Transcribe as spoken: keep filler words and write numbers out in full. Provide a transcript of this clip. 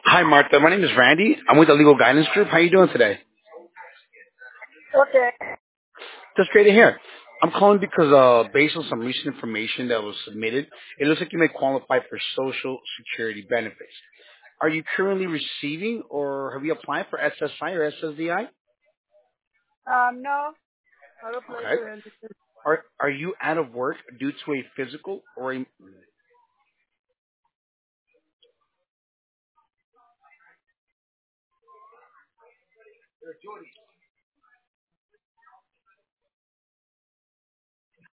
Hi, Martha. My name is Randy. I'm with the Legal Guidance Group. How are you doing today? Okay. Just great to hear. I'm calling because uh, based on some recent information that was submitted, it looks like you may qualify for Social Security benefits. Are you currently receiving or have you applied for S S I or S S D I? Um, no, I don't play Okay. for anything. Are are you out of work due to a physical or a